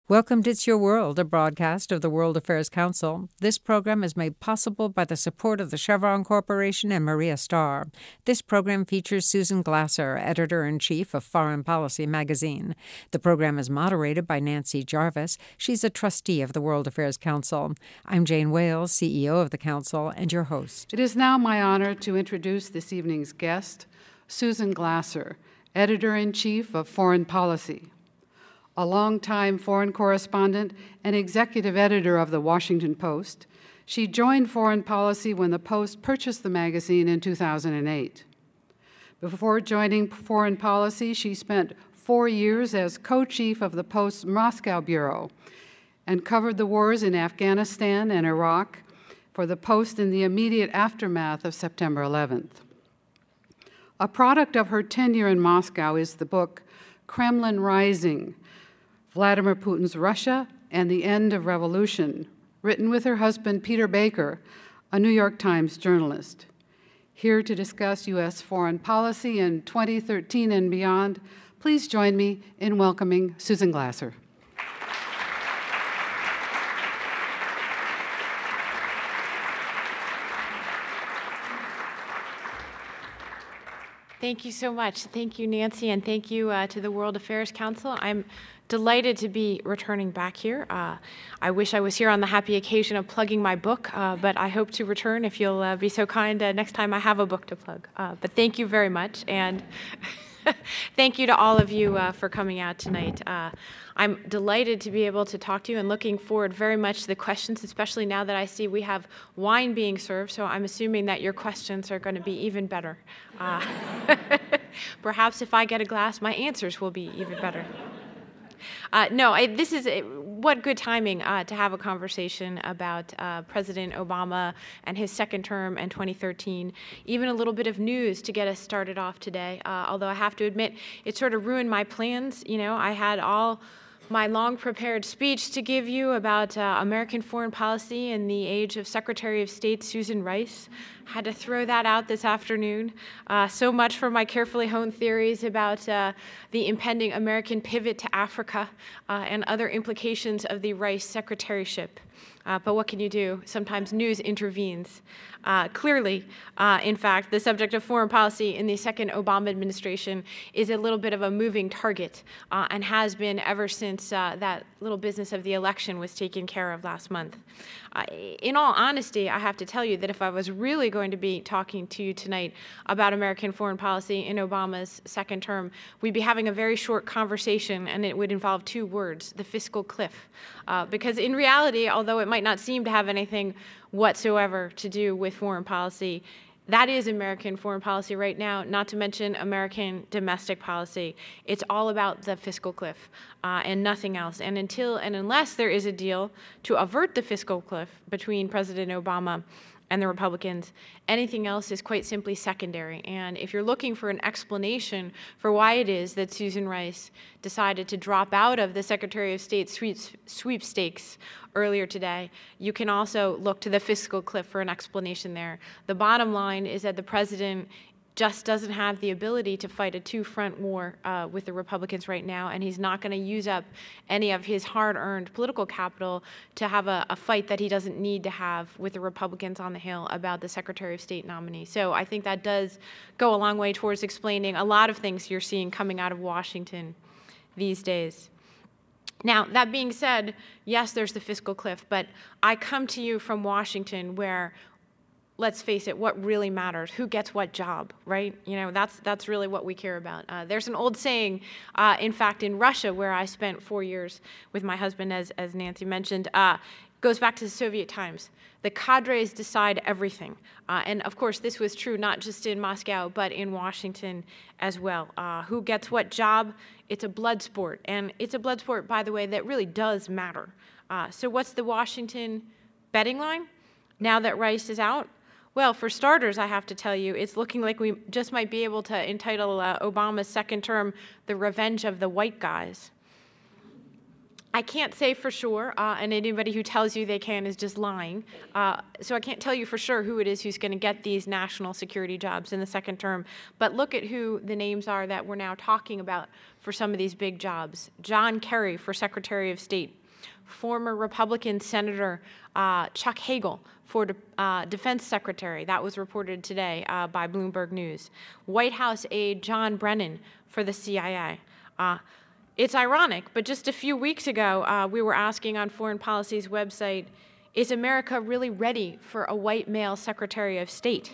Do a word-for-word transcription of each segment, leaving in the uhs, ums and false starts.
Welcome to It's Your World, a broadcast of the World Affairs Council. This program is made possible by the support of the Chevron Corporation and Maria Starr. This program features Susan Glasser, editor-in-chief of Foreign Policy magazine. The program is moderated by Nancy Jarvis. She's a trustee of the World Affairs Council. I'm Jane Wales, C E O of the Council, and your host. It is now my honor to introduce this evening's guest, Susan Glasser, editor-in-chief of Foreign Policy. A longtime foreign correspondent and executive editor of the Washington Post, she joined Foreign Policy when the Post purchased the magazine in two thousand eight. Before joining Foreign Policy, she spent four years as co-chief of the Post's Moscow bureau and covered the wars in Afghanistan and Iraq for the Post in the immediate aftermath of September eleventh. A product of her tenure in Moscow is the book Kremlin Rising: Vladimir Putin's Russia and the End of Revolution, written with her husband Peter Baker, a New York Times journalist. Here to discuss U S foreign policy in twenty thirteen and beyond, please join me in welcoming Susan Glasser. Thank you so much. Thank you, Nancy, and thank you uh, to the World Affairs Council. I'm delighted to be returning back here. Uh, I wish I was here on the happy occasion of plugging my book, uh, but I hope to return if you'll uh, be so kind uh, next time I have a book to plug. Uh, but thank you very much, and thank you to all of you uh, for coming out tonight. Uh, I'm delighted to be able to talk to you and looking forward very much to the questions, especially now that I see we have wine being served, so I'm assuming that your questions are going to be even better. Uh, perhaps if I get a glass, my answers will be even better. Uh, no, I, this is a, what good timing uh, to have a conversation about uh, President Obama and his second term and twenty thirteen. Even a little bit of news to get us started off today. Uh, although I have to admit, it sort of ruined my plans. You know, I had all my long-prepared speech to give you about uh, American foreign policy in the age of Secretary of State Susan Rice. Had to throw that out this afternoon. Uh, so much for my carefully honed theories about uh, the impending American pivot to Africa uh, and other implications of the Rice secretaryship. Uh, but what can you do? Sometimes news intervenes. Uh, clearly, uh, in fact, the subject of foreign policy in the second Obama administration is a little bit of a moving target uh, and has been ever since uh, that little business of the election was taken care of last month. Uh, in all honesty, I have to tell you that if I was really going to be talking to you tonight about American foreign policy in Obama's second term, we'd be having a very short conversation, and it would involve two words: the fiscal cliff. Uh, because in reality, although it might not seem to have anything whatsoever to do with foreign policy, that is American foreign policy right now, not to mention American domestic policy. It's all about the fiscal cliff uh, and nothing else. And until and unless there is a deal to avert the fiscal cliff between President Obama and the Republicans, anything else is quite simply secondary. And if you're looking for an explanation for why it is that Susan Rice decided to drop out of the Secretary of State sweeps, sweepstakes earlier today, you can also look to the fiscal cliff for an explanation there. The bottom line is that the president just doesn't have the ability to fight a two-front war uh, with the Republicans right now, and he's not going to use up any of his hard-earned political capital to have a, a fight that he doesn't need to have with the Republicans on the Hill about the Secretary of State nominee. So I think that does go a long way towards explaining a lot of things you're seeing coming out of Washington these days. Now, that being said, yes, there's the fiscal cliff, but I come to you from Washington where, let's face it, what really matters, who gets what job, right? You know, that's that's really what we care about. Uh, there's an old saying, uh, in fact, in Russia, where I spent four years with my husband, as, as Nancy mentioned, uh, goes back to the Soviet times. The cadres decide everything. Uh, and of course, this was true not just in Moscow, but in Washington as well. Uh, who gets what job? It's a blood sport. And it's a blood sport, by the way, that really does matter. Uh, so what's the Washington betting line now that Rice is out? Well, for starters, I have to tell you, it's looking like we just might be able to entitle uh, Obama's second term The Revenge of the White Guys. I can't say for sure, uh, and anybody who tells you they can is just lying. Uh, so I can't tell you for sure who it is who's going to get these national security jobs in the second term. But look at who the names are that we're now talking about for some of these big jobs. John Kerry for Secretary of State. Former Republican Senator uh, Chuck Hagel for de uh, Defense Secretary. That was reported today uh, by Bloomberg News. White House aide John Brennan for the C I A. Uh, It's ironic, but just a few weeks ago, uh, we were asking on Foreign Policy's website, is America really ready for a white male Secretary of State?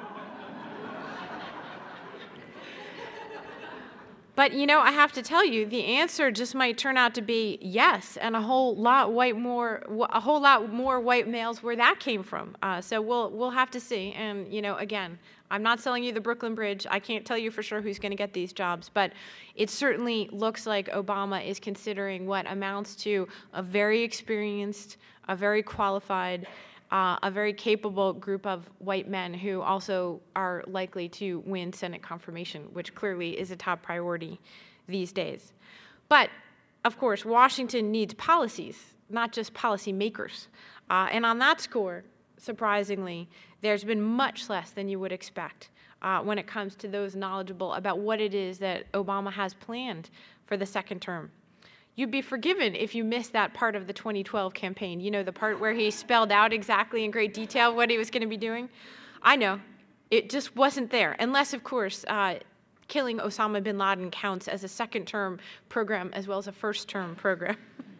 But, you know, I have to tell you, the answer just might turn out to be yes, and a whole lot white more, a whole lot more white males where that came from. Uh, so we'll we'll have to see. And, you know, again, I'm not selling you the Brooklyn Bridge. I can't tell you for sure who's going to get these jobs, but it certainly looks like Obama is considering what amounts to a very experienced, a very qualified, Uh, a very capable group of white men who also are likely to win Senate confirmation, which clearly is a top priority these days. But, of course, Washington needs policies, not just policymakers. Uh, and on that score, surprisingly, there's been much less than you would expect uh, when it comes to those knowledgeable about what it is that Obama has planned for the second term. You'd be forgiven if you missed that part of the twenty twelve campaign, you know, the part where he spelled out exactly in great detail what he was going to be doing. I know. It just wasn't there, unless, of course, uh, killing Osama bin Laden counts as a second-term program as well as a first-term program.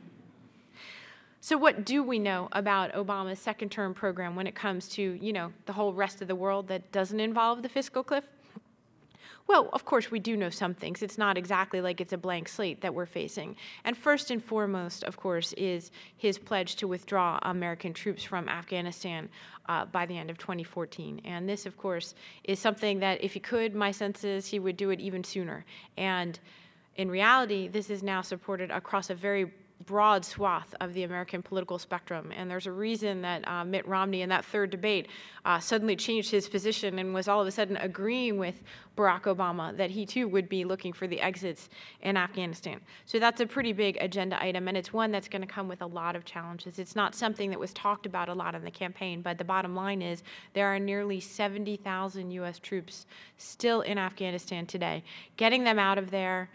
So what do we know about Obama's second-term program when it comes to, you know, the whole rest of the world that doesn't involve the fiscal cliff? Well, of course, we do know some things. It's not exactly like it's a blank slate that we're facing. And first and foremost, of course, is his pledge to withdraw American troops from Afghanistan uh, by the end of twenty fourteen. And this, of course, is something that if he could, my sense is he would do it even sooner. And in reality, this is now supported across a very broad swath of the American political spectrum. And there's a reason that uh, Mitt Romney in that third debate uh, suddenly changed his position and was all of a sudden agreeing with Barack Obama that he too would be looking for the exits in Afghanistan. So that's a pretty big agenda item, and it's one that's going to come with a lot of challenges. It's not something that was talked about a lot in the campaign, but the bottom line is there are nearly seventy thousand U S troops still in Afghanistan today. Getting them out of there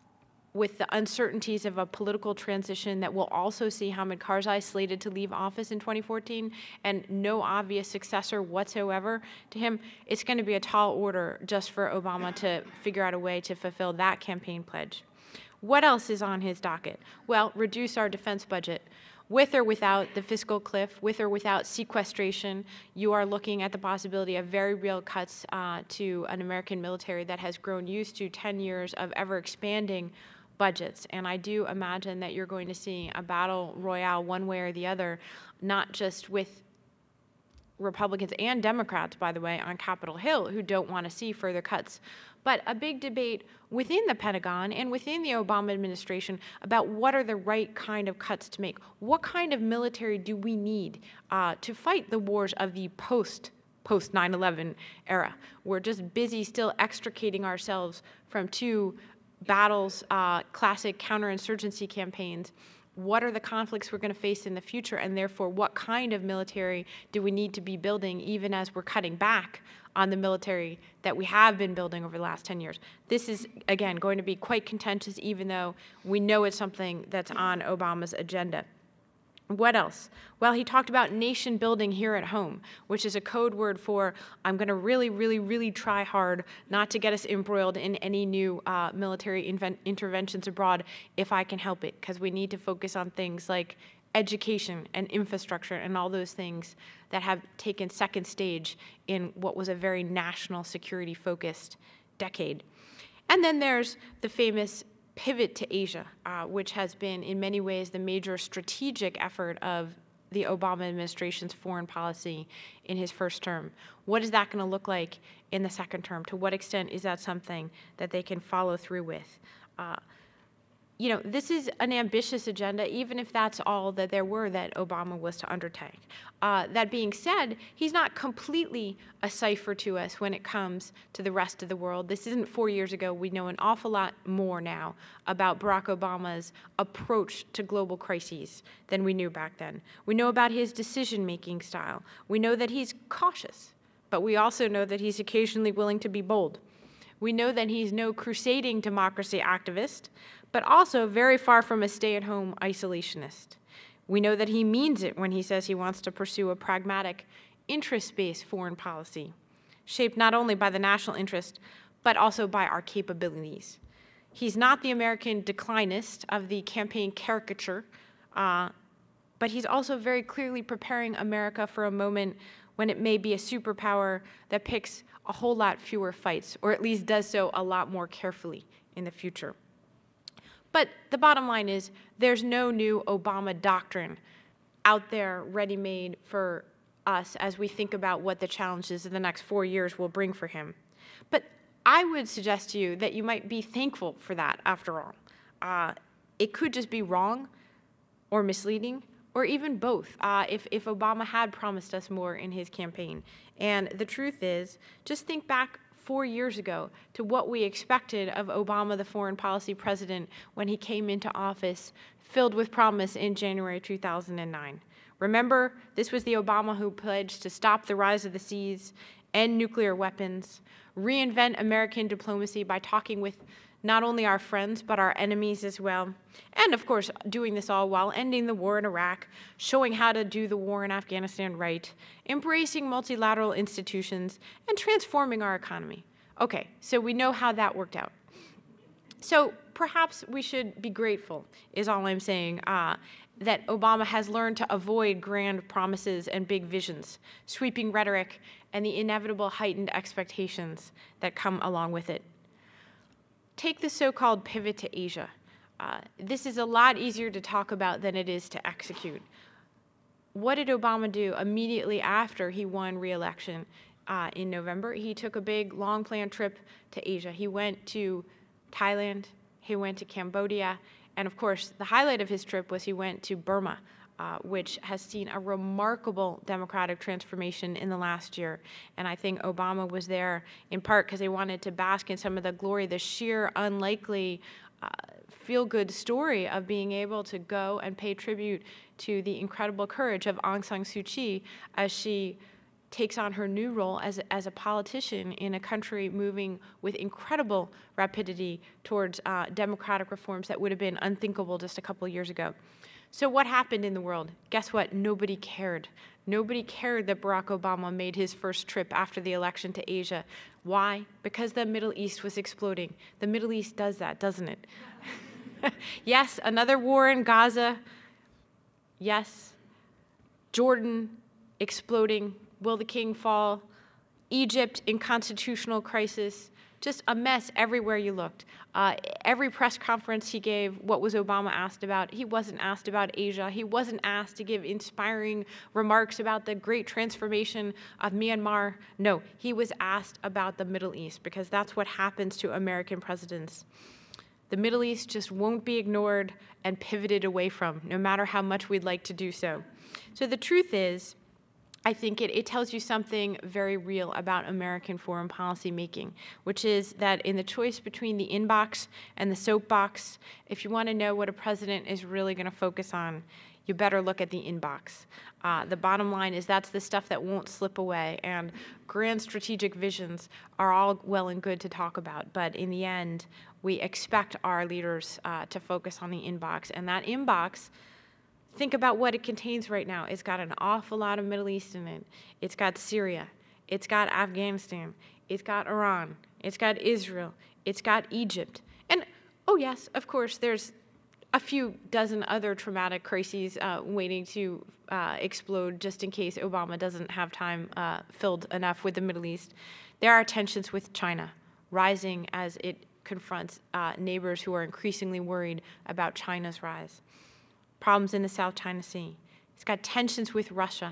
with the uncertainties of a political transition that will also see Hamid Karzai slated to leave office in twenty fourteen and no obvious successor whatsoever to him, it's going to be a tall order just for Obama to figure out a way to fulfill that campaign pledge. What else is on his docket? Well, reduce our defense budget. With or without the fiscal cliff, with or without sequestration, you are looking at the possibility of very real cuts uh, to an American military that has grown used to ten years of ever-expanding budgets. And I do imagine that you're going to see a battle royale one way or the other, not just with Republicans and Democrats, by the way, on Capitol Hill who don't want to see further cuts, but a big debate within the Pentagon and within the Obama administration about what are the right kind of cuts to make. What kind of military do we need uh, to fight the wars of the post post nine eleven era? We're just busy still extricating ourselves from two battles, uh, classic counterinsurgency campaigns. What are the conflicts we're going to face in the future, and therefore what kind of military do we need to be building even as we're cutting back on the military that we have been building over the last ten years? This is, again, going to be quite contentious, even though we know it's something that's on Obama's agenda. What else? Well, he talked about nation building here at home, which is a code word for I'm going to really, really, really try hard not to get us embroiled in any new uh, military interventions abroad if I can help it, because we need to focus on things like education and infrastructure and all those things that have taken second stage in what was a very national security-focused decade. And then there's the famous pivot to Asia, uh, which has been in many ways the major strategic effort of the Obama administration's foreign policy in his first term. What is that going to look like in the second term? To what extent is that something that they can follow through with? Uh, you know, this is an ambitious agenda, even if that's all that there were that Obama was to undertake. Uh, that being said, he's not completely a cipher to us when it comes to the rest of the world. This isn't four years ago. We know an awful lot more now about Barack Obama's approach to global crises than we knew back then. We know about his decision-making style. We know that he's cautious, but we also know that he's occasionally willing to be bold. We know that he's no crusading democracy activist, but also very far from a stay-at-home isolationist. We know that he means it when he says he wants to pursue a pragmatic, interest-based foreign policy, shaped not only by the national interest, but also by our capabilities. He's not the American declinist of the campaign caricature, uh, but he's also very clearly preparing America for a moment when it may be a superpower that picks a whole lot fewer fights, or at least does so a lot more carefully in the future. But the bottom line is there's no new Obama doctrine out there ready-made for us as we think about what the challenges of the next four years will bring for him. But I would suggest to you that you might be thankful for that after all. Uh, it could just be wrong or misleading, or even both, uh, if, if Obama had promised us more in his campaign. And the truth is, just think back four years ago to what we expected of Obama, the foreign policy president, when he came into office, filled with promise in January two thousand nine. Remember, this was the Obama who pledged to stop the rise of the seas, end nuclear weapons, reinvent American diplomacy by talking with not only our friends, but our enemies as well. And of course, doing this all while ending the war in Iraq, showing how to do the war in Afghanistan right, embracing multilateral institutions, and transforming our economy. Okay, so we know how that worked out. So perhaps we should be grateful, is all I'm saying, uh, that Obama has learned to avoid grand promises and big visions, sweeping rhetoric, and the inevitable heightened expectations that come along with it. Take the so-called pivot to Asia. Uh, this is a lot easier to talk about than it is to execute. What did Obama do immediately after he won re-election uh, in November? He took a big, long-planned trip to Asia. He went to Thailand, he went to Cambodia, and of course, the highlight of his trip was he went to Burma, Uh, which has seen a remarkable democratic transformation in the last year. And I think Obama was there in part because he wanted to bask in some of the glory, the sheer unlikely uh, feel-good story of being able to go and pay tribute to the incredible courage of Aung San Suu Kyi as she takes on her new role as, as a politician in a country moving with incredible rapidity towards uh, democratic reforms that would have been unthinkable just a couple years ago. So what happened in the world? Guess what? Nobody cared. Nobody cared that Barack Obama made his first trip after the election to Asia. Why? Because the Middle East was exploding. The Middle East does that, doesn't it? Yes, another war in Gaza. Yes. Jordan exploding. Will the king fall? Egypt in constitutional crisis. Just a mess everywhere you looked. Uh, every press conference he gave, what was Obama asked about? He wasn't asked about Asia. He wasn't asked to give inspiring remarks about the great transformation of Myanmar. No, he was asked about the Middle East because that's what happens to American presidents. The Middle East just won't be ignored and pivoted away from, no matter how much we'd like to do so. So the truth is, I think it, it tells you something very real about American foreign policy making, which is that in the choice between the inbox and the soapbox, if you want to know what a president is really going to focus on, you better look at the inbox. Uh, the bottom line is that's the stuff that won't slip away, and grand strategic visions are all well and good to talk about, but in the end, we expect our leaders uh, to focus on the inbox, and that inbox, think about what it contains right now. It's got an awful lot of Middle East in it. It's got Syria. It's got Afghanistan. It's got Iran. It's got Israel. It's got Egypt. And, oh yes, of course, there's a few dozen other traumatic crises uh, waiting to uh, explode just in case Obama doesn't have time uh, filled enough with the Middle East. There are tensions with China rising as it confronts uh, neighbors who are increasingly worried about China's rise. Problems in the South China Sea. It's got tensions with Russia.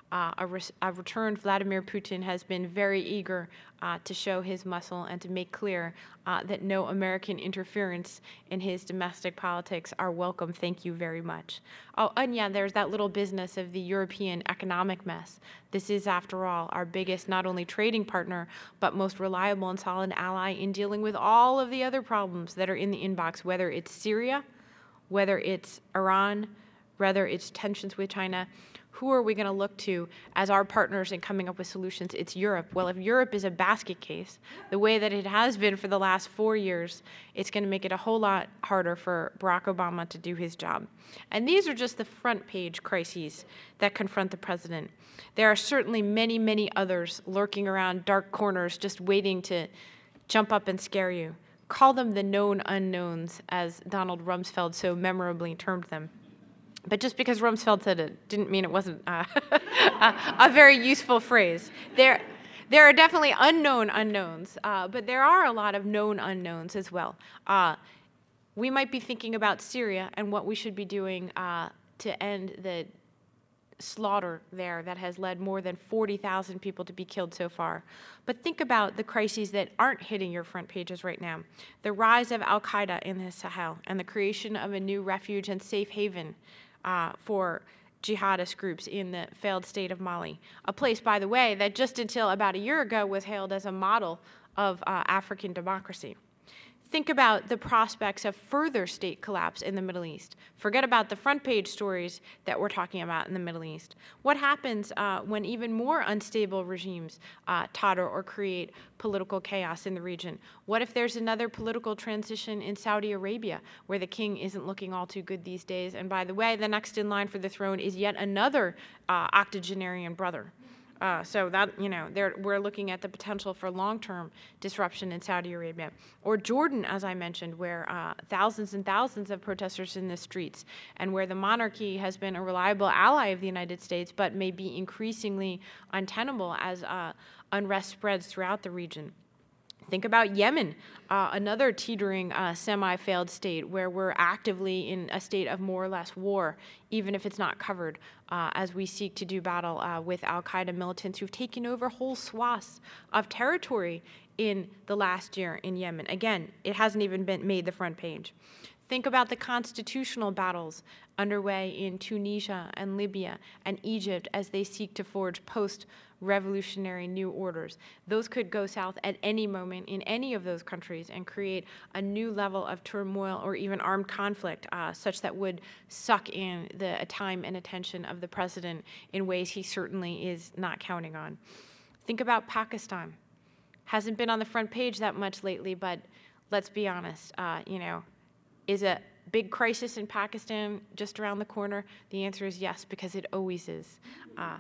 uh, a, re a returned Vladimir Putin has been very eager uh, to show his muscle and to make clear uh, that no American interference in his domestic politics are welcome. Thank you very much. Oh, and yeah, there's that little business of the European economic mess. This is, after all, our biggest not only trading partner, but most reliable and solid ally in dealing with all of the other problems that are in the inbox, whether it's Syria, whether it's Iran, whether it's tensions with China. Who are we going to look to as our partners in coming up with solutions? It's Europe. Well, if Europe is a basket case, the way that it has been for the last four years, it's going to make it a whole lot harder for Barack Obama to do his job. And these are just the front page crises that confront the president. There are certainly many, many others lurking around dark corners just waiting to jump up and scare you. Call them the known unknowns, as Donald Rumsfeld so memorably termed them. But just because Rumsfeld said it didn't mean it wasn't uh, a, a very useful phrase. There, there are definitely unknown unknowns, uh, but there are a lot of known unknowns as well. Uh, we might be thinking about Syria and what we should be doing uh, to end the slaughter there that has led more than forty thousand people to be killed so far. But think about the crises that aren't hitting your front pages right now. The rise of al-Qaeda in the Sahel and the creation of a new refuge and safe haven Uh, for jihadist groups in the failed state of Mali, a place, by the way, that just until about a year ago was hailed as a model of uh, African democracy. Think about the prospects of further state collapse in the Middle East. Forget about the front page stories that we're talking about in the Middle East. What happens uh, when even more unstable regimes uh, totter or create political chaos in the region? What if there's another political transition in Saudi Arabia, where the king isn't looking all too good these days? And by the way, the next in line for the throne is yet another uh, octogenarian brother. Uh, so that, you know, we're looking at the potential for long-term disruption in Saudi Arabia. Or Jordan, as I mentioned, where uh, thousands and thousands of protesters in the streets, and where the monarchy has been a reliable ally of the United States, but may be increasingly untenable as uh, unrest spreads throughout the region. Think about Yemen, uh, another teetering uh, semi-failed state where we're actively in a state of more or less war, even if it's not covered, uh, as we seek to do battle uh, with al-Qaeda militants who've taken over whole swaths of territory in the last year in Yemen. Again, it hasn't even been made the front page. Think about the constitutional battles underway in Tunisia and Libya and Egypt as they seek to forge post-revolutionary new orders. Those could go south at any moment in any of those countries and create a new level of turmoil or even armed conflict, uh, such that would suck in the time and attention of the president in ways he certainly is not counting on. Think about Pakistan. Hasn't been on the front page that much lately, but let's be honest, uh, you know, is a big crisis in Pakistan just around the corner? The answer is yes, because it always is. Uh,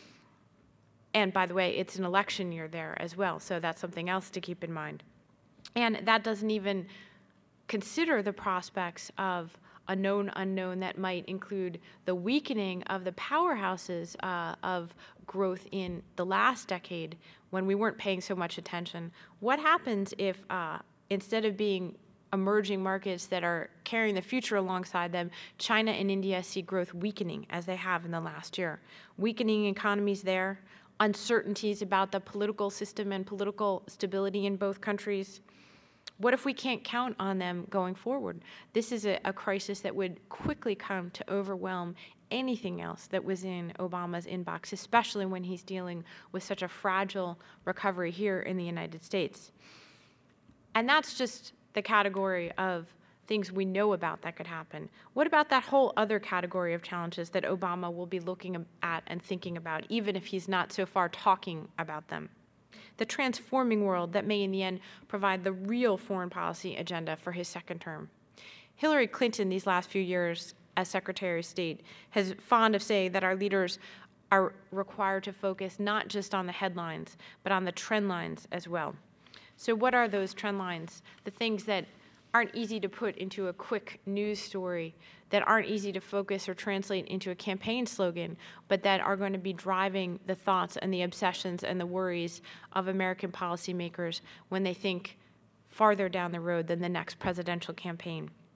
and by the way, it's an election year there as well, so that's something else to keep in mind. And that doesn't even consider the prospects of a known unknown that might include the weakening of the powerhouses uh, of growth in the last decade when we weren't paying so much attention. What happens if uh, instead of being emerging markets that are carrying the future alongside them, China and India see growth weakening as they have in the last year? Weakening economies there, uncertainties about the political system and political stability in both countries. What if we can't count on them going forward? This is a, a crisis that would quickly come to overwhelm anything else that was in Obama's inbox, especially when he's dealing with such a fragile recovery here in the United States. And that's just the category of things we know about that could happen. What about that whole other category of challenges that Obama will be looking at and thinking about, even if he's not so far talking about them? The transforming world that may in the end provide the real foreign policy agenda for his second term. Hillary Clinton, these last few years as Secretary of State, has fond of saying that our leaders are required to focus not just on the headlines, but on the trend lines as well. So what are those trend lines? The things that aren't easy to put into a quick news story, that aren't easy to focus or translate into a campaign slogan, but that are going to be driving the thoughts and the obsessions and the worries of American policymakers when they think farther down the road than the next presidential campaign.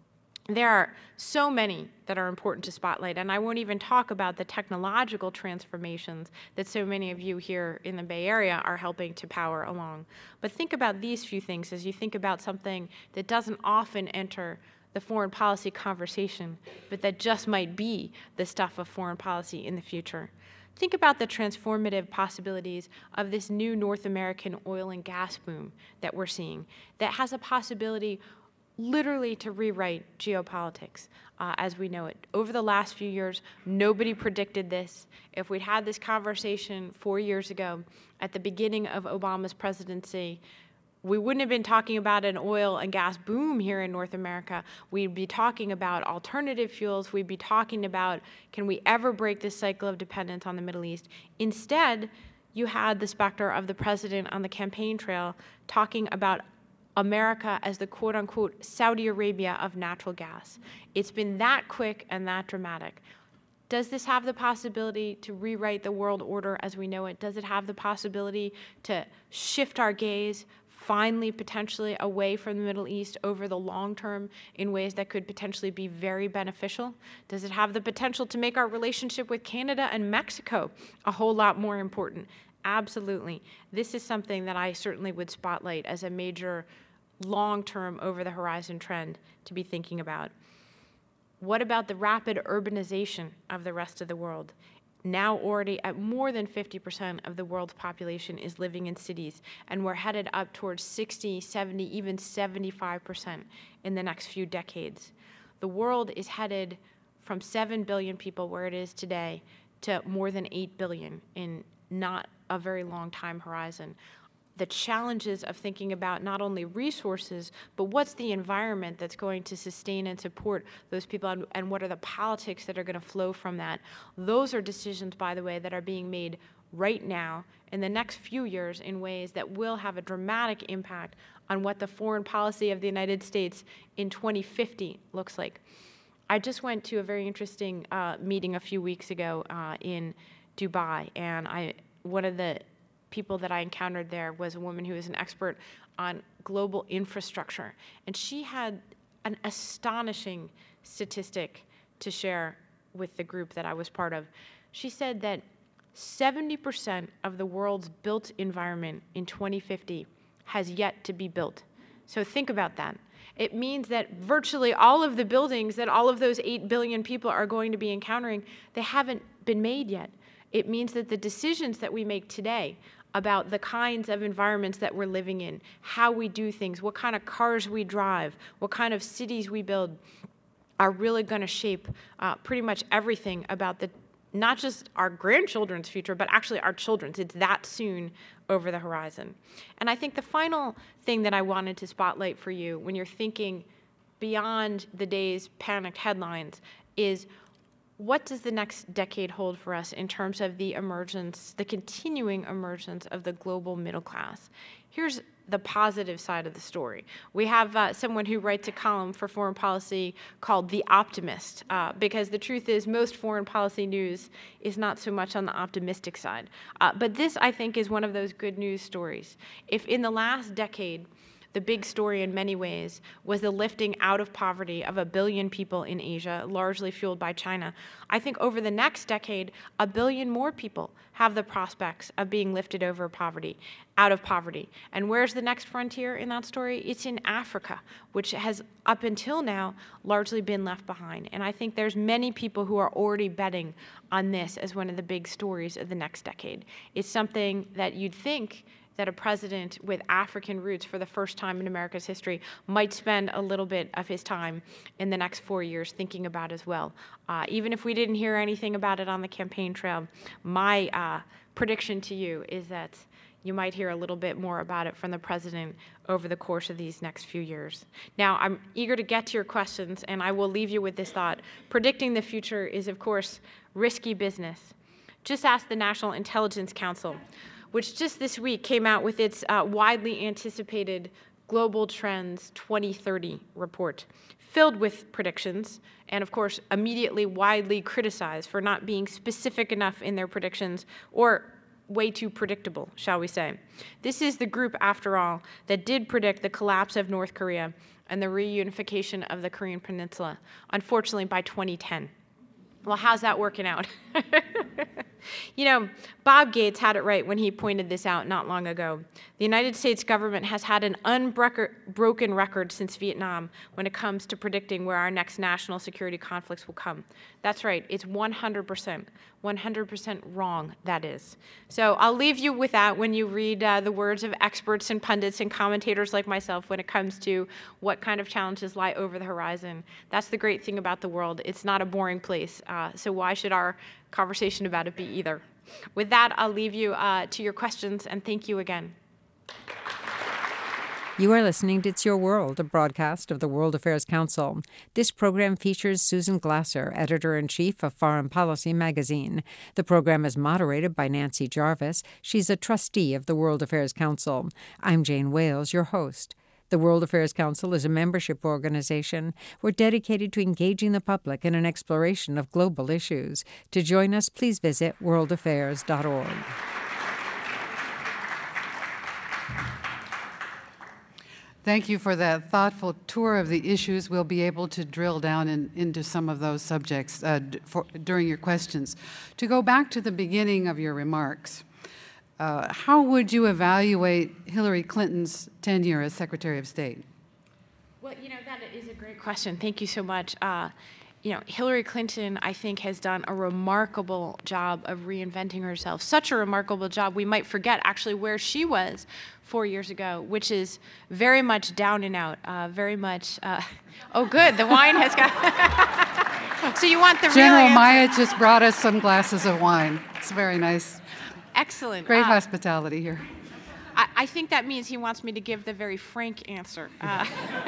There are so many that are important to spotlight, and I won't even talk about the technological transformations that so many of you here in the Bay Area are helping to power along. But think about these few things as you think about something that doesn't often enter the foreign policy conversation, but that just might be the stuff of foreign policy in the future. Think about the transformative possibilities of this new North American oil and gas boom that we're seeing that has a possibility literally to rewrite geopolitics uh, as we know it. Over the last few years, nobody predicted this. If we'd had this conversation four years ago at the beginning of Obama's presidency, we wouldn't have been talking about an oil and gas boom here in North America. We'd be talking about alternative fuels. We'd be talking about, can we ever break this cycle of dependence on the Middle East? Instead, you had the specter of the president on the campaign trail talking about America as the quote-unquote Saudi Arabia of natural gas. It's been that quick and that dramatic. Does this have the possibility to rewrite the world order as we know it? Does it have the possibility to shift our gaze finally potentially away from the Middle East over the long term in ways that could potentially be very beneficial? Does it have the potential to make our relationship with Canada and Mexico a whole lot more important? Absolutely. This is something that I certainly would spotlight as a major long-term over-the-horizon trend to be thinking about. What about the rapid urbanization of the rest of the world? Now already at more than fifty percent of the world's population is living in cities, and we're headed up towards sixty, seventy, even seventy-five percent in the next few decades. The world is headed from seven billion people, where it is today, to more than eight billion in not a very long time horizon. The challenges of thinking about not only resources, but what's the environment that's going to sustain and support those people, and, and what are the politics that are going to flow from that. Those are decisions, by the way, that are being made right now in the next few years in ways that will have a dramatic impact on what the foreign policy of the United States in twenty fifty looks like. I just went to a very interesting uh, meeting a few weeks ago uh, in Dubai, and I one of the people that I encountered there was a woman who is an expert on global infrastructure. And she had an astonishing statistic to share with the group that I was part of. She said that seventy percent of the world's built environment in twenty fifty has yet to be built. So think about that. It means that virtually all of the buildings that all of those eight billion people are going to be encountering, they haven't been made yet. It means that the decisions that we make today about the kinds of environments that we're living in, how we do things, what kind of cars we drive, what kind of cities we build, are really going to shape uh, pretty much everything about the not just our grandchildren's future, but actually our children's. It's that soon over the horizon. And I think the final thing that I wanted to spotlight for you when you're thinking beyond the day's panicked headlines is, what does the next decade hold for us in terms of the emergence, the continuing emergence of the global middle class? Here's the positive side of the story. We have uh, someone who writes a column for Foreign Policy called The Optimist, uh, because the truth is most foreign policy news is not so much on the optimistic side. Uh, but this, I think, is one of those good news stories. If in the last decade, the big story in many ways was the lifting out of poverty of a billion people in Asia, largely fueled by China, I think over the next decade, a billion more people have the prospects of being lifted over poverty, out of poverty. And where's the next frontier in that story? It's in Africa, which has up until now largely been left behind. And I think there's many people who are already betting on this as one of the big stories of the next decade. It's something that you'd think that a president with African roots for the first time in America's history might spend a little bit of his time in the next four years thinking about as well. Uh, even if we didn't hear anything about it on the campaign trail, my uh, prediction to you is that you might hear a little bit more about it from the president over the course of these next few years. Now, I'm eager to get to your questions, and I will leave you with this thought. Predicting the future is, of course, risky business. Just ask the National Intelligence Council, which just this week came out with its uh, widely anticipated Global Trends twenty thirty report, filled with predictions, and of course, immediately widely criticized for not being specific enough in their predictions, or way too predictable, shall we say. This is the group, after all, that did predict the collapse of North Korea and the reunification of the Korean Peninsula, unfortunately by twenty ten. Well, how's that working out? You know, Bob Gates had it right when he pointed this out not long ago. The United States government has had an unbroken record since Vietnam when it comes to predicting where our next national security conflicts will come. That's right, it's one hundred percent. one hundred percent wrong, that is. So I'll leave you with that when you read uh, the words of experts and pundits and commentators like myself when it comes to what kind of challenges lie over the horizon. That's the great thing about the world. It's not a boring place, uh, so why should our conversation about it be either? With that, I'll leave you uh, to your questions, and thank you again. You are listening to It's Your World, a broadcast of the World Affairs Council. This program features Susan Glasser, editor-in-chief of Foreign Policy magazine. The program is moderated by Nancy Jarvis. She's a trustee of the World Affairs Council. I'm Jane Wales, your host. The World Affairs Council is a membership organization. We're dedicated to engaging the public in an exploration of global issues. To join us, please visit world affairs dot org. Thank you for that thoughtful tour of the issues. We'll be able to drill down in, into some of those subjects uh, d- for, during your questions. To go back to the beginning of your remarks, uh, how would you evaluate Hillary Clinton's tenure as Secretary of State? Well, you know, that is a great question. Thank you so much. Uh, you know, Hillary Clinton, I think, has done a remarkable job of reinventing herself. Such a remarkable job, we might forget actually where she was four years ago, which is very much down and out, uh, very much, uh, oh good, the wine has got, so you want the General real Myatt just brought us some glasses of wine. It's very nice. Excellent. Great uh, hospitality here. I, I think that means he wants me to give the very frank answer uh,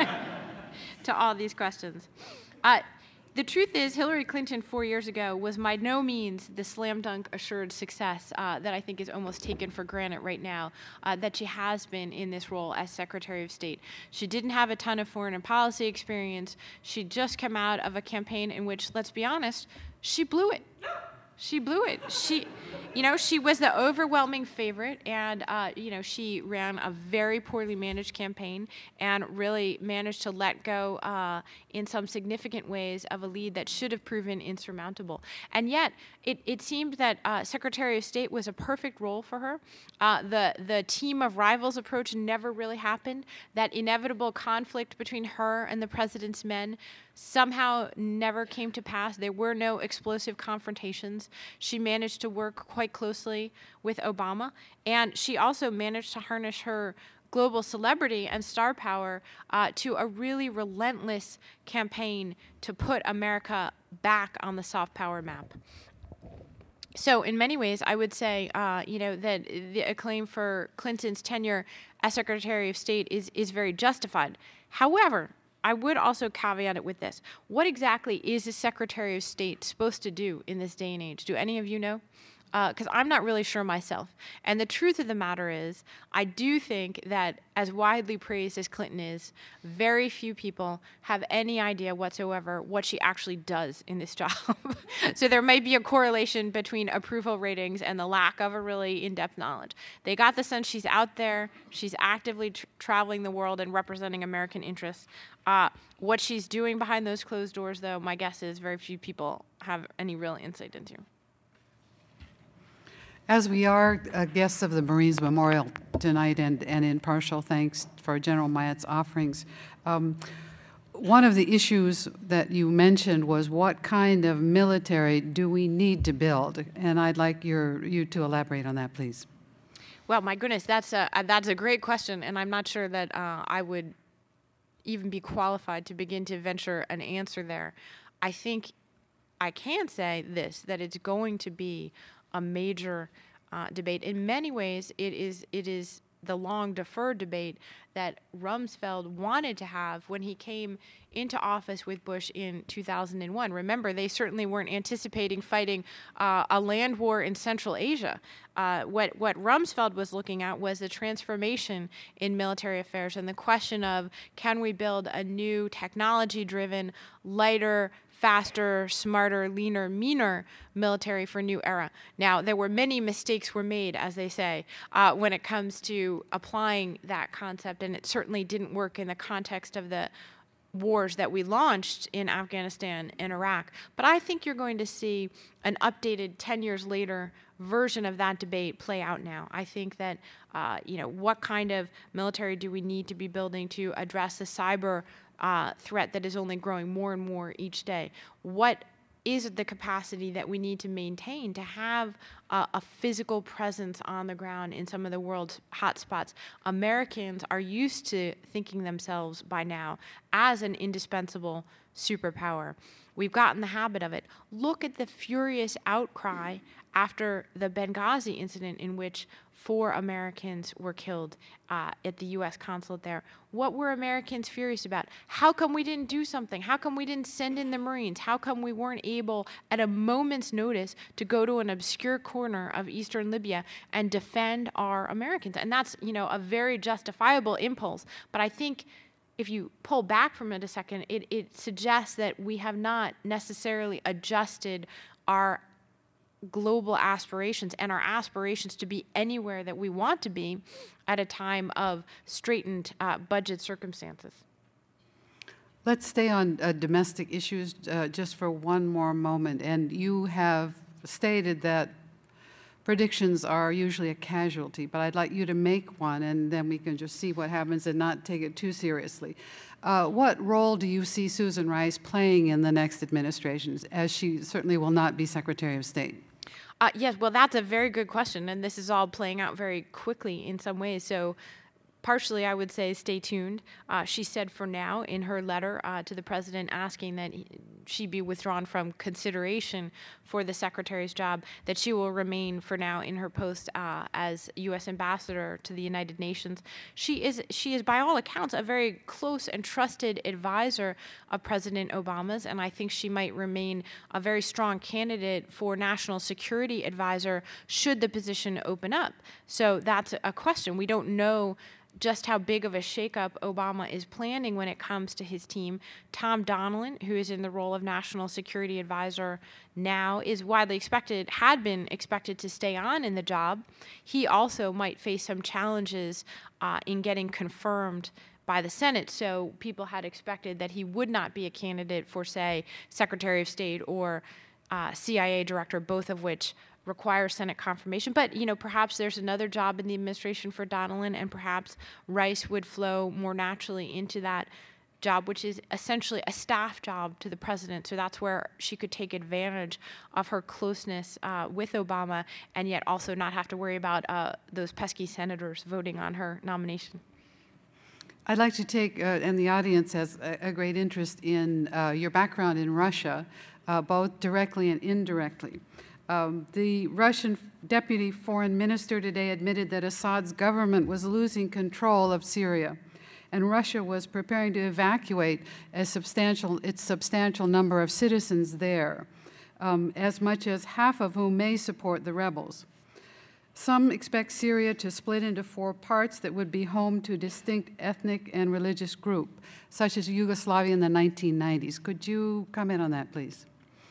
to all these questions. Uh, The truth is, Hillary Clinton four years ago was by no means the slam dunk assured success uh, that I think is almost taken for granted right now uh, that she has been in this role as Secretary of State. She didn't have a ton of foreign and policy experience. She'd just come out of a campaign in which, let's be honest, she blew it. She blew it. She, you know, she was the overwhelming favorite, and uh, you know, she ran a very poorly managed campaign and really managed to let go uh, in some significant ways of a lead that should have proven insurmountable. And yet, it, it seemed that uh, Secretary of State was a perfect role for her. Uh, the the team of rivals approach never really happened. That inevitable conflict between her and the president's men somehow never came to pass. There were no explosive confrontations. She managed to work quite closely with Obama, and she also managed to harness her global celebrity and star power uh, to a really relentless campaign to put America back on the soft power map. So in many ways, I would say, uh, you know, that the acclaim for Clinton's tenure as Secretary of State is, is very justified. However, I would also caveat it with this. What exactly is a Secretary of State supposed to do in this day and age? Do any of you know? Because uh, I'm not really sure myself. And the truth of the matter is, I do think that as widely praised as Clinton is, very few people have any idea whatsoever what she actually does in this job. So there may be a correlation between approval ratings and the lack of a really in-depth knowledge. They got the sense she's out there, she's actively tr- traveling the world and representing American interests. Uh, what she's doing behind those closed doors, though, my guess is very few people have any real insight into. As we are uh, guests of the Marines Memorial tonight, and, and in partial thanks for General Myatt's offerings, um, one of the issues that you mentioned was what kind of military do we need to build? And I'd like your, you to elaborate on that, please. Well, my goodness, that's a, that's a great question, and I'm not sure that uh, I would even be qualified to begin to venture an answer there. I think I can say this, that it's going to be a major uh, debate. In many ways, it is it is the long deferred debate that Rumsfeld wanted to have when he came into office with Bush in two thousand one. Remember, they certainly weren't anticipating fighting uh, a land war in Central Asia. Uh, what, what Rumsfeld was looking at was the transformation in military affairs and the question of, can we build a new technology-driven, lighter, faster, smarter, leaner, meaner military for a new era. Now, there were many mistakes were made, as they say, uh, when it comes to applying that concept, and it certainly didn't work in the context of the wars that we launched in Afghanistan and Iraq. But I think you're going to see an updated ten years later version of that debate play out now. I think that, uh, you know, what kind of military do we need to be building to address the cyber uh, threat that is only growing more and more each day? What is the capacity that we need to maintain to have uh, a physical presence on the ground in some of the world's hotspots? Americans are used to thinking themselves by now as an indispensable superpower. We've gotten the habit of it. Look at the furious outcry after the Benghazi incident, in which four Americans were killed uh, at the U S consulate there. What were Americans furious about? How come we didn't do something? How come we didn't send in the Marines? How come we weren't able, at a moment's notice, to go to an obscure corner of eastern Libya and defend our Americans? And that's, you know, a very justifiable impulse. But I think if you pull back from it a second, it, it suggests that we have not necessarily adjusted our global aspirations and our aspirations to be anywhere that we want to be at a time of straitened uh, budget circumstances. Let's stay on uh, domestic issues uh, just for one more moment. And you have stated that predictions are usually a casualty, but I'd like you to make one, and then we can just see what happens and not take it too seriously. Uh, what role do you see Susan Rice playing in the next administration, as she certainly will not be Secretary of State? Uh, yes, well, that's a very good question, and this is all playing out very quickly in some ways. So partially, I would say stay tuned. Uh, she said for now in her letter uh, to the president asking that he, she be withdrawn from consideration for the secretary's job, that she will remain for now in her post uh, as U S ambassador to the United Nations. She is, she is, by all accounts, a very close and trusted advisor of President Obama's, and I think she might remain a very strong candidate for national security advisor should the position open up. So that's a question. We don't know just how big of a shakeup Obama is planning when it comes to his team. Tom Donilon, who is in the role of National Security Advisor now, is widely expected, had been expected to stay on in the job. He also might face some challenges uh, in getting confirmed by the Senate, so people had expected that he would not be a candidate for, say, Secretary of State or uh, C I A director, both of which require Senate confirmation. But, you know, perhaps there's another job in the administration for Donilon, and perhaps Rice would flow more naturally into that job, which is essentially a staff job to the president. So that's where she could take advantage of her closeness uh, with Obama, and yet also not have to worry about uh, those pesky senators voting on her nomination. I'd like to take, uh, and the audience has a, a great interest in uh, your background in Russia, uh, both directly and indirectly. Um, the Russian deputy foreign minister today admitted that Assad's government was losing control of Syria, and Russia was preparing to evacuate a substantial, its substantial number of citizens there, um, as much as half of whom may support the rebels. Some expect Syria to split into four parts that would be home to a distinct ethnic and religious group, such as Yugoslavia in the nineteen nineties. Could you comment on that, please?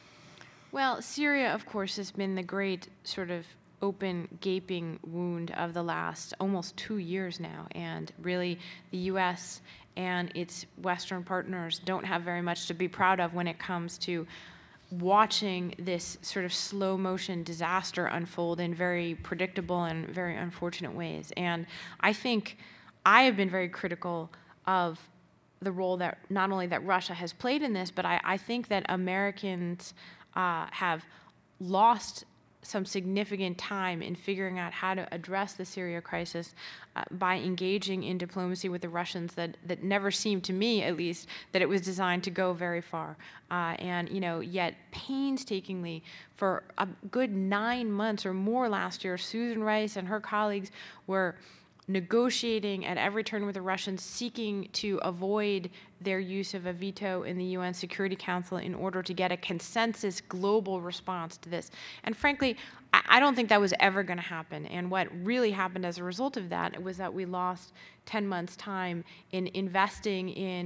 Well, Syria, of course, has been the great sort of open, gaping wound of the last almost two years now. And really, the U S and its Western partners don't have very much to be proud of when it comes to watching this sort of slow motion disaster unfold in very predictable and very unfortunate ways. And I think I have been very critical of the role that not only that Russia has played in this, but I, I think that Americans Uh, have lost some significant time in figuring out how to address the Syria crisis uh, by engaging in diplomacy with the Russians that, that never seemed to me, at least, that it was designed to go very far. Uh, and, you know, yet painstakingly for a good nine months or more last year, Susan Rice and her colleagues were negotiating at every turn with the Russians, seeking to avoid their use of a veto in the U N Security Council in order to get a consensus global response to this. And frankly, I don't think that was ever going to happen. And what really happened as a result of that was that we lost ten months' time in investing in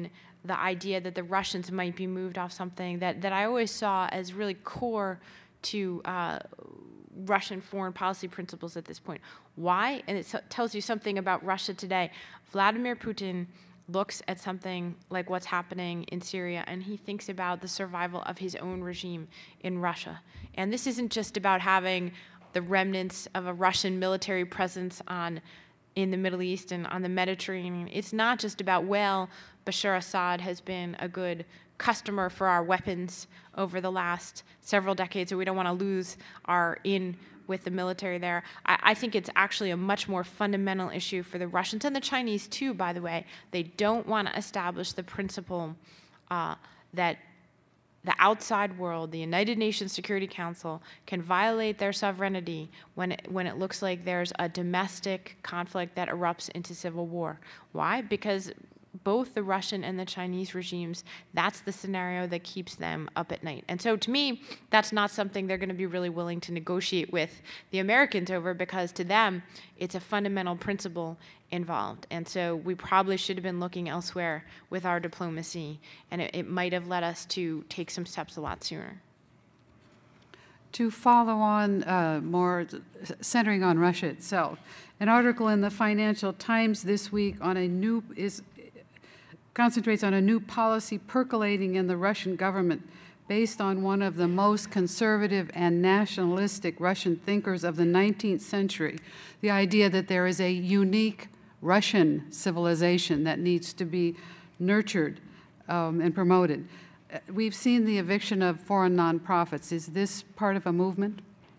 the idea that the Russians might be moved off something that, that I always saw as really core to uh, Russian foreign policy principles at this point. Why? And it so- tells you something about Russia today. Vladimir Putin looks at something like what's happening in Syria, and he thinks about the survival of his own regime in Russia. And this isn't just about having the remnants of a Russian military presence on in the Middle East and on the Mediterranean. It's not just about, well, Bashar Assad has been a good customer for our weapons over the last several decades, so we don't want to lose our in with the military there. I, I think it's actually a much more fundamental issue for the Russians and the Chinese too, by the way. They don't want to establish the principle uh, that the outside world, the United Nations Security Council, can violate their sovereignty when it, when it looks like there's a domestic conflict that erupts into civil war. Why? Because both the Russian and the Chinese regimes, that's the scenario that keeps them up at night. And so to me, that's not something they're going to be really willing to negotiate with the Americans over, because to them, it's a fundamental principle involved. And so we probably should have been looking elsewhere with our diplomacy, and it, it might have led us to take some steps a lot sooner. To follow on uh, more centering on Russia itself, an article in the Financial Times this week on a new is concentrates on a new policy percolating in the Russian government based on one of the most conservative and nationalistic Russian thinkers of the nineteenth century, the idea that there is a unique Russian civilization that needs to be nurtured um, and promoted. Uh, we've seen the eviction of foreign nonprofits. Is this part of a movement?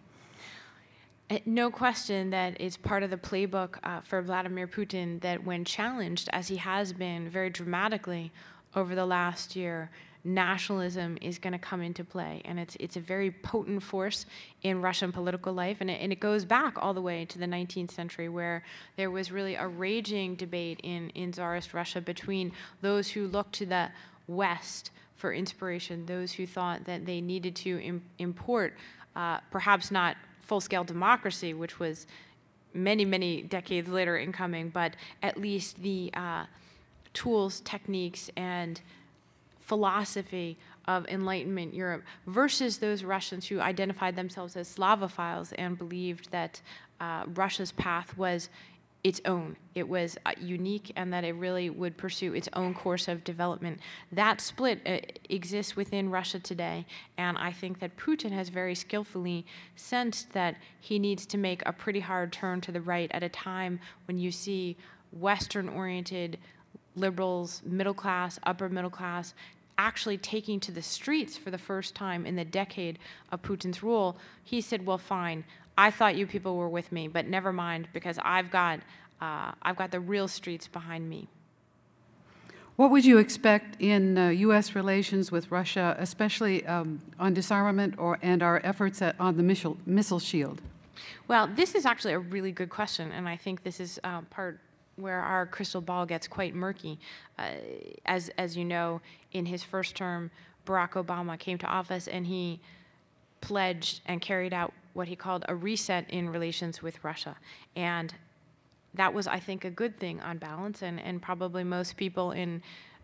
No question that it's part of the playbook uh, for Vladimir Putin, that when challenged, as he has been very dramatically over the last year, nationalism is going to come into play. And it's it's a very potent force in Russian political life. And it, and it goes back all the way to the nineteenth century, where there was really a raging debate in, in Tsarist Russia between those who looked to the West for inspiration, those who thought that they needed to im- import uh, perhaps not full-scale democracy, which was many, many decades later in coming, but at least the uh, tools, techniques, and philosophy of Enlightenment Europe, versus those Russians who identified themselves as Slavophiles and believed that uh, Russia's path was its own. It was uh, unique, and that it really would pursue its own course of development. That split uh, exists within Russia today, and I think that Putin has very skillfully sensed that he needs to make a pretty hard turn to the right at a time when you see Western-oriented liberals, middle class, upper middle class, actually taking to the streets for the first time in the decade of Putin's rule. He said, well, fine, I thought you people were with me, but never mind, because I've got uh, I've got the real streets behind me. What would you expect in uh, U S relations with Russia, especially um, on disarmament or and our efforts at, on the missile, missile shield? Well, this is actually a really good question, and I think this is uh, part where our crystal ball gets quite murky. Uh, as as you know, in his first term, Barack Obama came to office, and he pledged and carried out what he called a reset in relations with Russia. And that was, I think, a good thing on balance, and, and probably most people in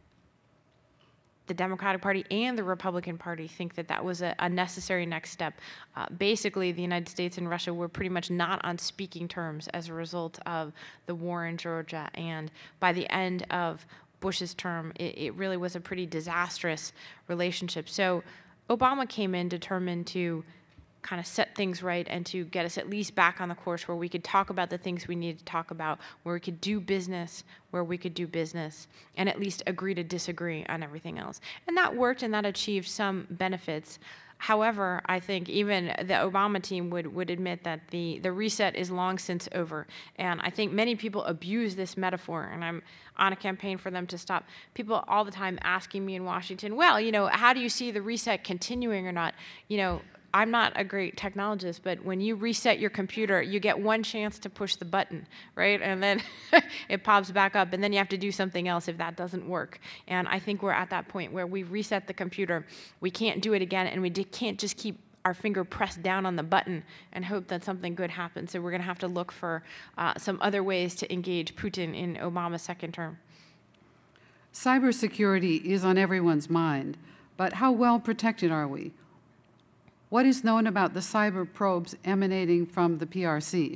the Democratic Party and the Republican Party think that that was a, a necessary next step. Uh, basically, the United States and Russia were pretty much not on speaking terms as a result of the war in Georgia, and by the end of Bush's term, it, it really was a pretty disastrous relationship. So Obama came in determined to kind of set things right and to get us at least back on the course where we could talk about the things we needed to talk about, where we could do business, where we could do business, and at least agree to disagree on everything else. And that worked, and that achieved some benefits. However, I think even the Obama team would, would admit that the, the reset is long since over. And I think many people abuse this metaphor, and I'm on a campaign for them to stop. People all the time asking me in Washington, well, you know, how do you see the reset continuing or not? You know, I'm not a great technologist, but when you reset your computer, you get one chance to push the button, right? And then it pops back up, and then you have to do something else if that doesn't work. And I think we're at that point where we reset the computer. We can't do it again, and we can't just keep our finger pressed down on the button and hope that something good happens. So we're going to have to look for uh, some other ways to engage Putin in Obama's second term. Cybersecurity is on everyone's mind, but how well protected are we? What is known about the cyber probes emanating from the P R C?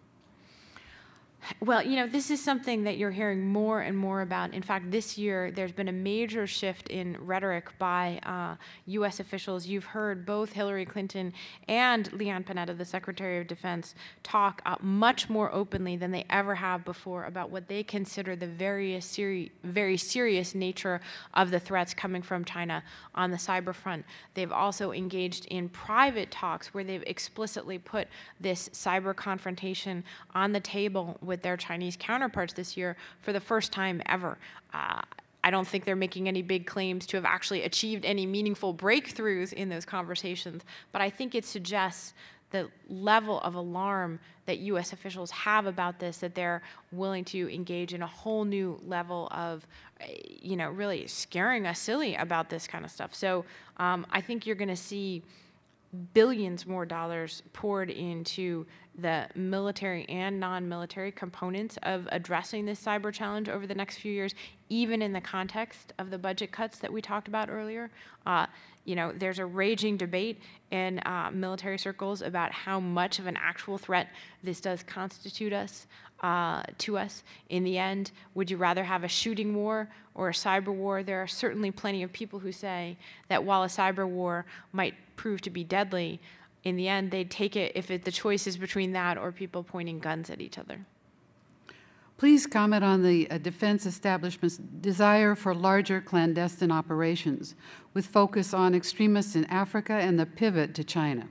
Well, you know, this is something that you're hearing more and more about. In fact, this year, there's been a major shift in rhetoric by uh, U S officials. You've heard both Hillary Clinton and Leon Panetta, the Secretary of Defense, talk uh, much more openly than they ever have before about what they consider the very, seri- very serious nature of the threats coming from China on the cyber front. They've also engaged in private talks where they've explicitly put this cyber confrontation on the table with their Chinese counterparts this year for the first time ever. Uh, I don't think they're making any big claims to have actually achieved any meaningful breakthroughs in those conversations, but I think it suggests the level of alarm that U S officials have about this, that they're willing to engage in a whole new level of, you know, really scaring us silly about this kind of stuff. So um, I think you're going to see billions more dollars poured into the military and non-military components of addressing this cyber challenge over the next few years, even in the context of the budget cuts that we talked about earlier. Uh, you know, there's a raging debate in uh, military circles about how much of an actual threat this does constitute us, uh, to us. In the end, would you rather have a shooting war or a cyber war? There are certainly plenty of people who say that while a cyber war might prove to be deadly, in the end, they'd take it if it, the choice is between that or people pointing guns at each other. Please comment on the uh, defense establishment's desire for larger clandestine operations, with focus on extremists in Africa and the pivot to China.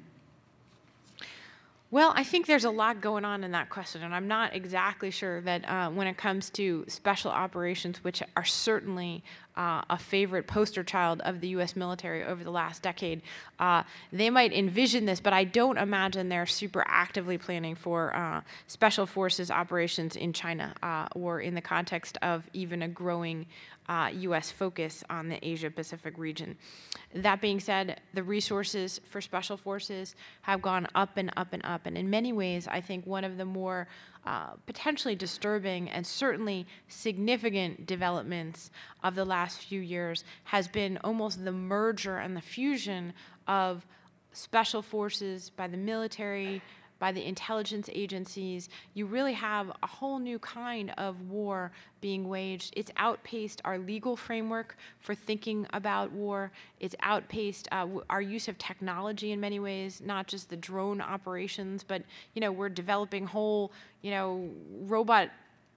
Well, I think there's a lot going on in that question, and I'm not exactly sure that uh, when it comes to special operations, which are certainly uh, a favorite poster child of the U S military over the last decade, uh, they might envision this, but I don't imagine they're super actively planning for uh, special forces operations in China uh, or in the context of even a growing Uh, U S focus on the Asia-Pacific region. That being said, the resources for special forces have gone up and up and up. And in many ways, I think one of the more uh, potentially disturbing and certainly significant developments of the last few years has been almost the merger and the fusion of special forces by the military, by the intelligence agencies. You really have a whole new kind of war being waged. It's outpaced our legal framework for thinking about war. It's outpaced uh, our use of technology in many ways, not just the drone operations, but, you know, we're developing whole, you know, robot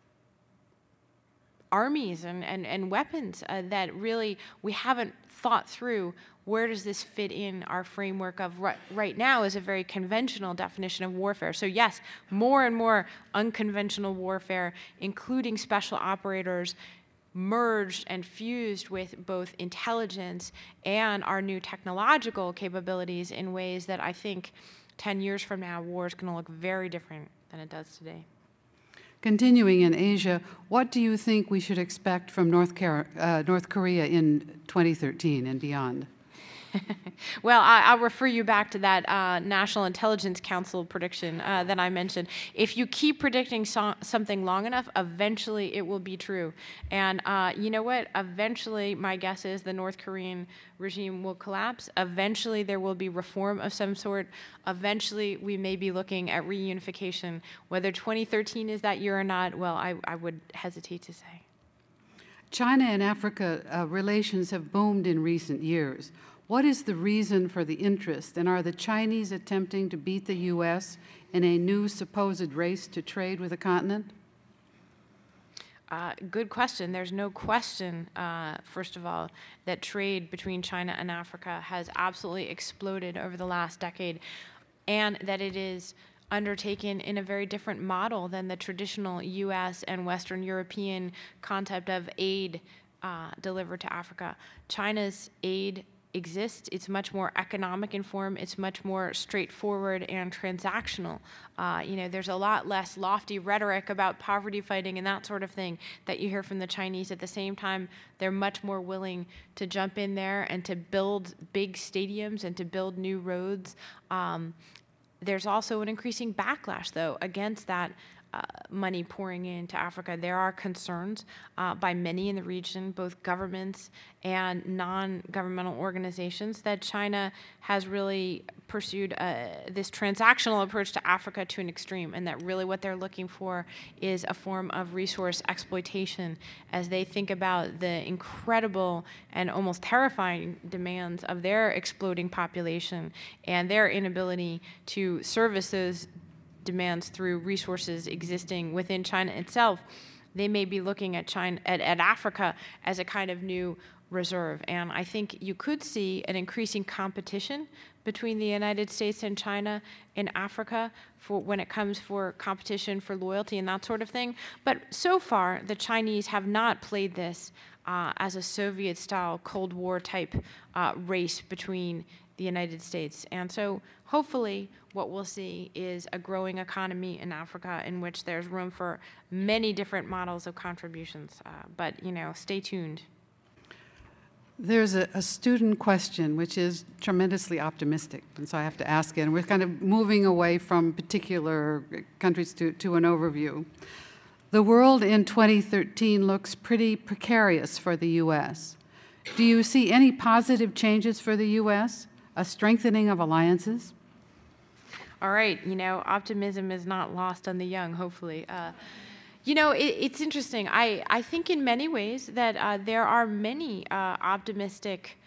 armies and, and, and weapons uh, that really we haven't thought through. Where does this fit in our framework of right, right now is a very conventional definition of warfare. So yes, more and more unconventional warfare, including special operators, merged and fused with both intelligence and our new technological capabilities in ways that I think ten years from now, war is going to look very different than it does today. Continuing in Asia, what do you think we should expect from North, Car- uh, North Korea in twenty thirteen and beyond? Well, I, I'll refer you back to that uh, National Intelligence Council prediction uh, that I mentioned. If you keep predicting so- something long enough, eventually it will be true. And uh, you know what? Eventually, my guess is the North Korean regime will collapse. Eventually, there will be reform of some sort. Eventually, we may be looking at reunification. Whether twenty thirteen is that year or not, well, I, I would hesitate to say. China and Africa uh, relations have boomed in recent years. What is the reason for the interest, and are the Chinese attempting to beat the U S in a new supposed race to trade with the continent? Uh, good question. There's no question, uh, first of all, that trade between China and Africa has absolutely exploded over the last decade, and that it is undertaken in a very different model than the traditional U S and Western European concept of aid uh, delivered to Africa. China's aid exists. It's much more economic in form. It's much more straightforward and transactional. Uh, you know, there's a lot less lofty rhetoric about poverty fighting and that sort of thing that you hear from the Chinese. At the same time, they're much more willing to jump in there and to build big stadiums and to build new roads. Um, There's also an increasing backlash, though, against that uh, money pouring into Africa, there are concerns uh, by many in the region, both governments and non-governmental organizations, that China has really pursued uh, this transactional approach to Africa to an extreme, and that really what they're looking for is a form of resource exploitation as they think about the incredible and almost terrifying demands of their exploding population and their inability to service those demands through resources existing within China itself. They may be looking at China at, at Africa as a kind of new reserve. And I think you could see an increasing competition between the United States and China in Africa for when it comes for competition for loyalty and that sort of thing. But so far, the Chinese have not played this uh, as a Soviet-style Cold War type uh, race between the United States. And so hopefully what we'll see is a growing economy in Africa in which there's room for many different models of contributions. Uh, but, you know, stay tuned. There's a, a student question which is tremendously optimistic, and so I have to ask it. And we're kind of moving away from particular countries to, to an overview. The world in twenty thirteen looks pretty precarious for the U S. Do you see any positive changes for the U S? A strengthening of alliances? All right, you know, optimism is not lost on the young, hopefully. Uh, you know, it, it's interesting. I, I think in many ways that uh, there are many uh, optimistic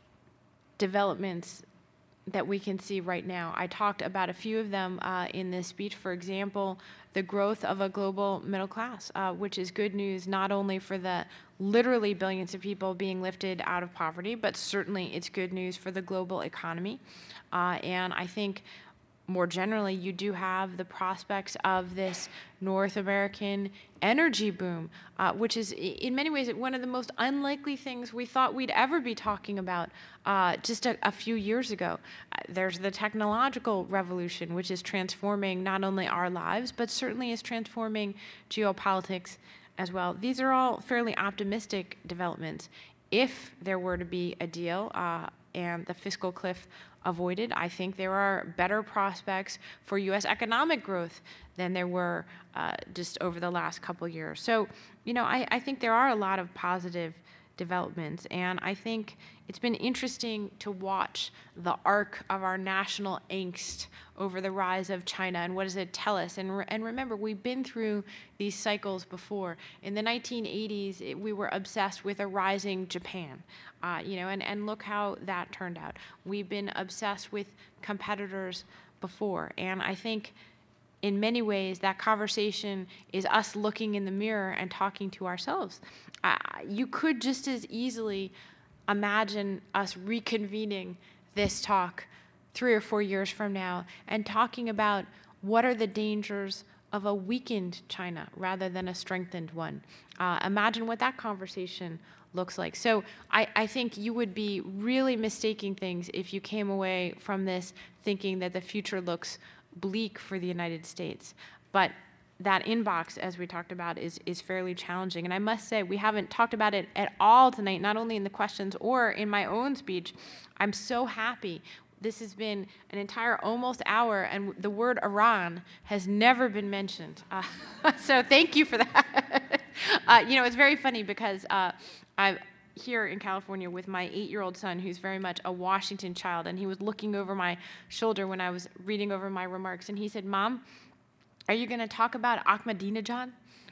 developments that we can see right now. I talked about a few of them uh, in this speech. For example, the growth of a global middle class, uh, which is good news not only for the literally billions of people being lifted out of poverty, but certainly it's good news for the global economy. Uh, and I think more generally, you do have the prospects of this North American energy boom, uh, which is in many ways one of the most unlikely things we thought we'd ever be talking about uh, just a, a few years ago. Uh, there's the technological revolution, which is transforming not only our lives, but certainly is transforming geopolitics as well. These are all fairly optimistic developments. If there were to be a deal uh, and the fiscal cliff avoided, I think there are better prospects for U S economic growth than there were uh, just over the last couple years. So, you know, I, I think there are a lot of positive developments, and I think it's been interesting to watch the arc of our national angst over the rise of China and what does it tell us. And, re- and remember, we've been through these cycles before. In the nineteen eighties, it, we were obsessed with a rising Japan, uh, you know, and, and look how that turned out. We've been obsessed with competitors before, and I think in many ways, that conversation is us looking in the mirror and talking to ourselves. Uh, you could just as easily imagine us reconvening this talk three or four years from now and talking about what are the dangers of a weakened China rather than a strengthened one. Uh, imagine what that conversation looks like. So I, I think you would be really mistaking things if you came away from this thinking that the future looks bleak for the United States. But that inbox, as we talked about, is, is fairly challenging. And I must say, we haven't talked about it at all tonight, not only in the questions or in my own speech. I'm so happy. This has been an entire almost hour, and the word Iran has never been mentioned. Uh, so thank you for that. uh, you know, it's very funny because uh, I here in California with my eight-year-old son, who's very much a Washington child, and he was looking over my shoulder when I was reading over my remarks, and he said, "Mom, are you going to talk about Ahmadinejad?"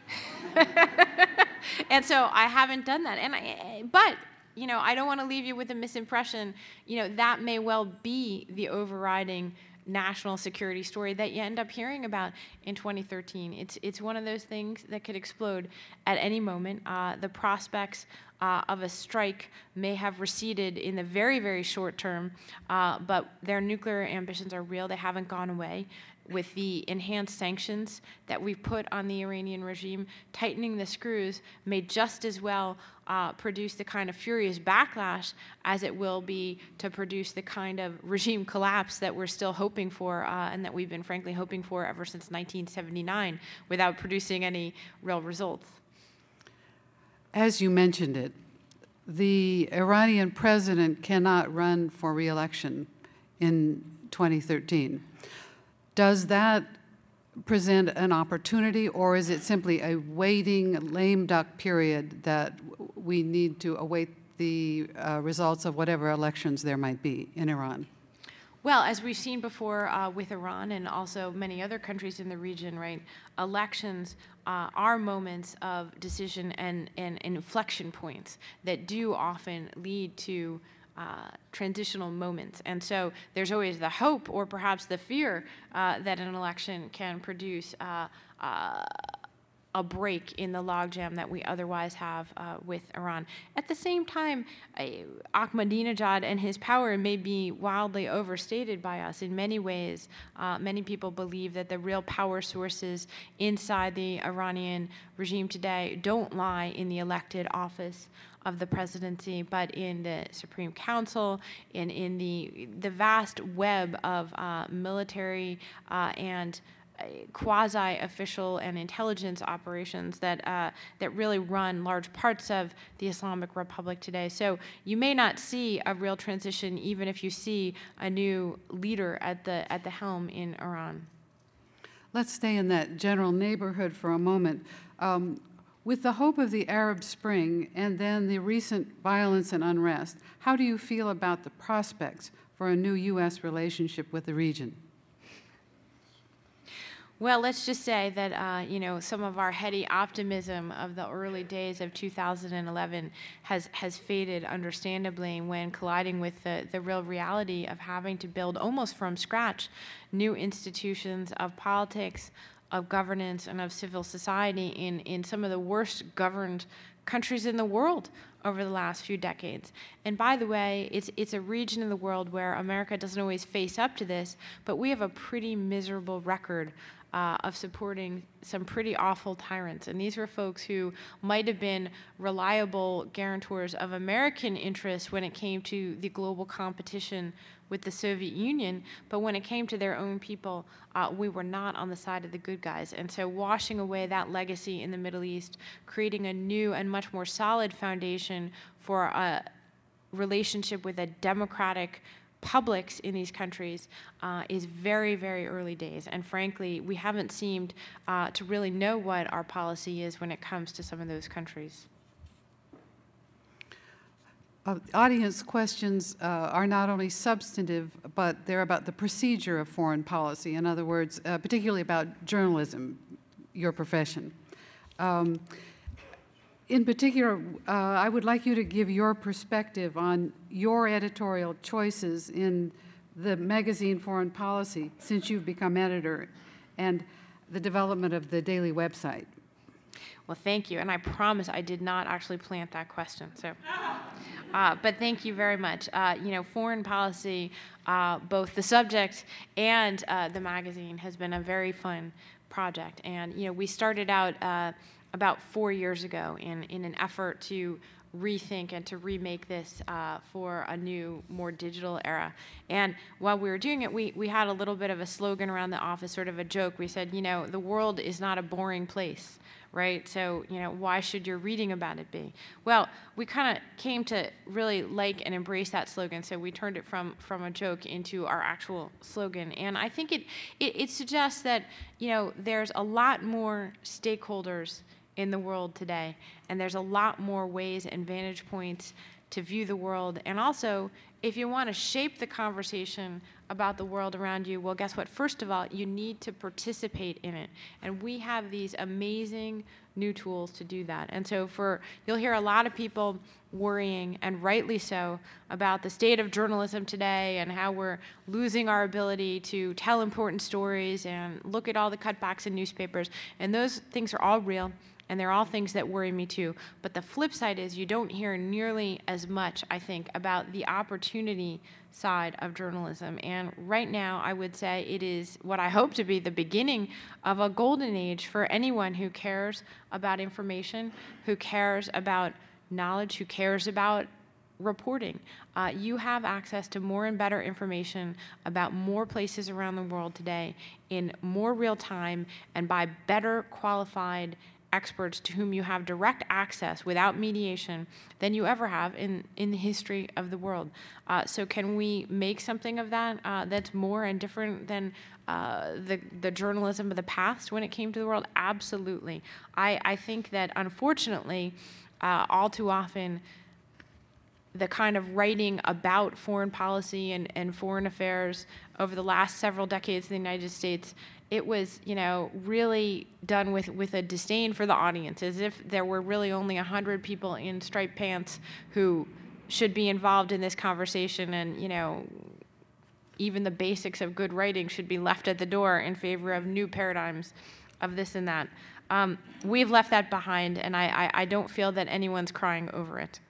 And so I haven't done that. And I, but, you know, I don't want to leave you with a misimpression. You know, that may well be the overriding national security story that you end up hearing about in twenty thirteen. It's it's one of those things that could explode at any moment. Uh, the prospects uh, of a strike may have receded in the very, very short term, uh, but their nuclear ambitions are real. They haven't gone away. With the enhanced sanctions that we've put on the Iranian regime, tightening the screws may just as well uh, produce the kind of furious backlash as it will be to produce the kind of regime collapse that we're still hoping for uh, and that we've been frankly hoping for ever since nineteen seventy-nine without producing any real results. As you mentioned it, the Iranian president cannot run for re-election in twenty thirteen. Does that present an opportunity, or is it simply a waiting lame duck period that we need to await the uh, results of whatever elections there might be in Iran? Well, as we've seen before uh, with Iran and also many other countries in the region, right, elections uh, are moments of decision and, and, and inflection points that do often lead to uh, transitional moments. And so there's always the hope or perhaps the fear uh, that an election can produce uh, uh, a break in the logjam that we otherwise have uh, with Iran. At the same time, uh, Ahmadinejad and his power may be wildly overstated by us in many ways. Uh, many people believe that the real power sources inside the Iranian regime today don't lie in the elected office of the presidency, but in the Supreme Council, and in the, the vast web of uh, military uh, and quasi-official and intelligence operations that uh, that really run large parts of the Islamic Republic today. So you may not see a real transition even if you see a new leader at the at the helm in Iran. Let's stay in that general neighborhood for a moment. Um, with the hope of the Arab Spring and then the recent violence and unrest, how do you feel about the prospects for a new U S relationship with the region? Well, let's just say that, uh, you know, some of our heady optimism of the early days of two thousand eleven has, has faded, understandably, when colliding with the, the real reality of having to build almost from scratch new institutions of politics, of governance, and of civil society in, in some of the worst governed countries in the world over the last few decades. And by the way, it's, it's a region in the world where America doesn't always face up to this, but we have a pretty miserable record Uh, of supporting some pretty awful tyrants. And these were folks who might have been reliable guarantors of American interests when it came to the global competition with the Soviet Union, but when it came to their own people, uh, we were not on the side of the good guys. And so washing away that legacy in the Middle East, creating a new and much more solid foundation for a relationship with a democratic publics in these countries uh, is very, very early days. And frankly, we haven't seemed uh, to really know what our policy is when it comes to some of those countries. Uh, audience questions uh, are not only substantive, but they're about the procedure of foreign policy. In other words, uh, particularly about journalism, your profession. Um, In particular, uh, I would like you to give your perspective on your editorial choices in the magazine Foreign Policy since you've become editor, and the development of the daily website. Well, thank you, and I promise I did not actually plant that question. So, uh, but thank you very much. Uh, you know, foreign policy, uh, both the subject and uh, the magazine, has been a very fun project, and you know, we started out Uh, about four years ago in, in an effort to rethink and to remake this uh, for a new, more digital era. And while we were doing it, we, we had a little bit of a slogan around the office, sort of a joke. We said, you know, the world is not a boring place, right? So, you know, why should your reading about it be? Well, we kind of came to really like and embrace that slogan, so we turned it from, from a joke into our actual slogan. And I think it, it, it suggests that, you know, there's a lot more stakeholders in the world today, and there's a lot more ways and vantage points to view the world. And also, if you want to shape the conversation about the world around you, well, guess what? First of all, you need to participate in it. And we have these amazing new tools to do that. And so for, you'll hear a lot of people worrying, and rightly so, about the state of journalism today and how we're losing our ability to tell important stories and look at all the cutbacks in newspapers. And those things are all real, and they're all things that worry me too. But the flip side is you don't hear nearly as much, I think, about the opportunity side of journalism. And right now, I would say it is what I hope to be the beginning of a golden age for anyone who cares about information, who cares about knowledge, who cares about reporting. Uh, you have access to more and better information about more places around the world today in more real time and by better qualified experts to whom you have direct access without mediation than you ever have in, in the history of the world. Uh, so can we make something of that uh, that's more and different than uh, the, the journalism of the past when it came to the world? Absolutely. I, I think that, unfortunately, uh, all too often, the kind of writing about foreign policy and, and foreign affairs over the last several decades in the United States, it was, you know, really done with, with a disdain for the audience, as if there were really only one hundred people in striped pants who should be involved in this conversation, and, you know, even the basics of good writing should be left at the door in favor of new paradigms of this and that. Um, we've left that behind, and I, I, I don't feel that anyone's crying over it.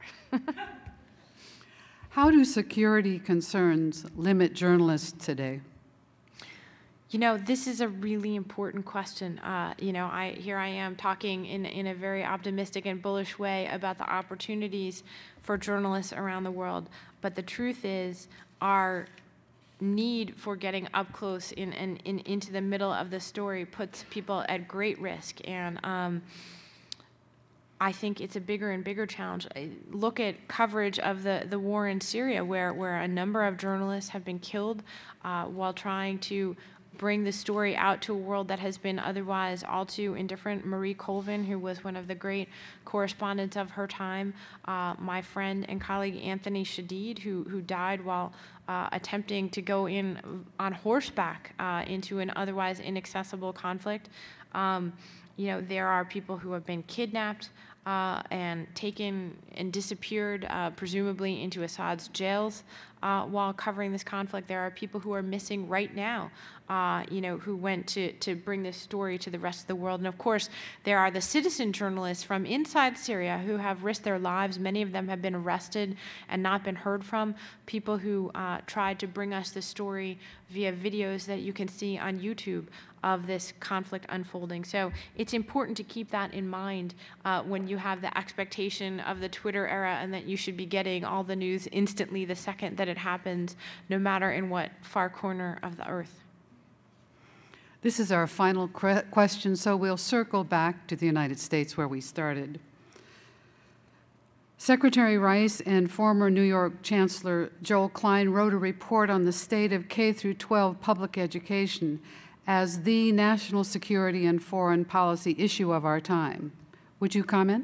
How do security concerns limit journalists today? You know, this is a really important question. Uh, you know, I here I am talking in, in a very optimistic and bullish way about the opportunities for journalists around the world. But the truth is, our need for getting up close in, in, in into the middle of the story puts people at great risk. And um, I think it's a bigger and bigger challenge. Look at coverage of the, the war in Syria, where, where a number of journalists have been killed uh, while trying to bring the story out to a world that has been otherwise all too indifferent. Marie Colvin, who was one of the great correspondents of her time, uh, my friend and colleague Anthony Shadid, who, who died while uh, attempting to go in on horseback uh, into an otherwise inaccessible conflict. Um, you know, there are people who have been kidnapped Uh, and taken and disappeared, uh, presumably into Assad's jails uh, while covering this conflict. There are people who are missing right now, uh, you know, who went to, to bring this story to the rest of the world. And of course, there are the citizen journalists from inside Syria who have risked their lives. Many of them have been arrested and not been heard from. People who uh, tried to bring us the story via videos that you can see on YouTube of this conflict unfolding. So it's important to keep that in mind uh, when you have the expectation of the Twitter era and that you should be getting all the news instantly the second that it happens, no matter in what far corner of the earth. This is our final question, so we'll circle back to the United States where we started. Secretary Rice and former New York Chancellor Joel Klein wrote a report on the state of K through twelve public education as the national security and foreign policy issue of our time. Would you comment?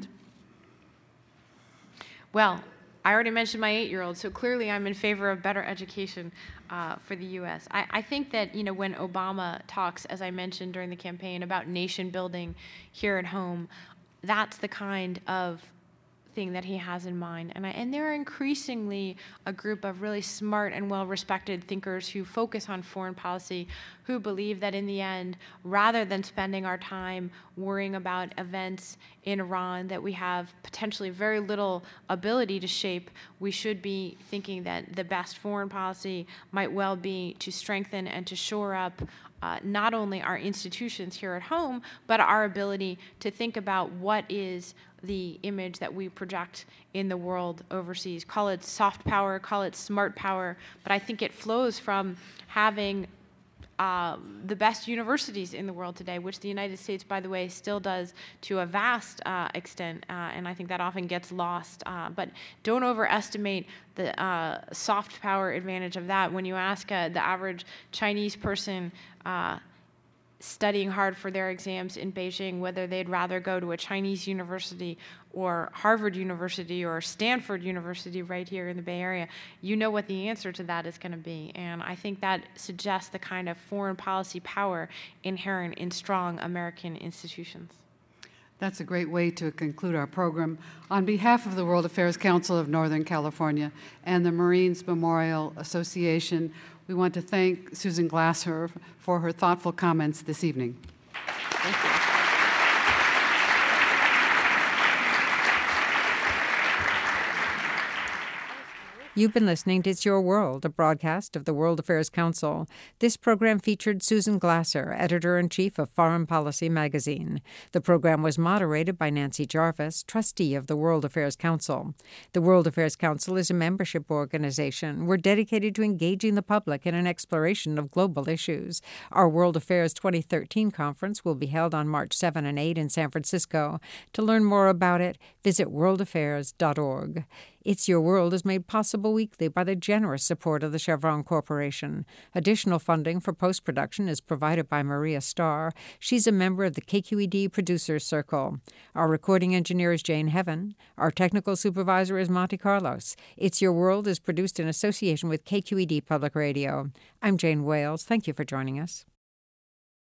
Well, I already mentioned my eight-year-old, so clearly I'm in favor of better education uh, for the U S. I, I think that, you know, when Obama talks, as I mentioned during the campaign, about nation building here at home, that's the kind of thing that he has in mind. And, I, and there are increasingly a group of really smart and well-respected thinkers who focus on foreign policy, who believe that in the end, rather than spending our time worrying about events in Iran that we have potentially very little ability to shape, we should be thinking that the best foreign policy might well be to strengthen and to shore up uh, not only our institutions here at home, but our ability to think about what is the image that we project in the world overseas. Call it soft power, call it smart power, but I think it flows from having uh, the best universities in the world today, which the United States, by the way, still does to a vast uh, extent, uh, and I think that often gets lost. Uh, but don't overestimate the uh, soft power advantage of that. When you ask uh, the average Chinese person uh, studying hard for their exams in Beijing, whether they'd rather go to a Chinese university or Harvard University or Stanford University right here in the Bay Area, you know what the answer to that is going to be. And I think that suggests the kind of foreign policy power inherent in strong American institutions. That's a great way to conclude our program. On behalf of the World Affairs Council of Northern California and the Marines Memorial Association, we want to thank Susan Glasser for her thoughtful comments this evening. Thank you. You've been listening to It's Your World, a broadcast of the World Affairs Council. This program featured Susan Glasser, editor-in-chief of Foreign Policy magazine. The program was moderated by Nancy Jarvis, trustee of the World Affairs Council. The World Affairs Council is a membership organization. We're dedicated to engaging the public in an exploration of global issues. Our World Affairs twenty thirteen conference will be held on March seventh and eighth in San Francisco. To learn more about it, visit world affairs dot org. It's Your World is made possible weekly by the generous support of the Chevron Corporation. Additional funding for post-production is provided by Maria Starr. She's a member of the K Q E D Producers Circle. Our recording engineer is Jane Heaven. Our technical supervisor is Monte Carlos. It's Your World is produced in association with K Q E D Public Radio. I'm Jane Wales. Thank you for joining us.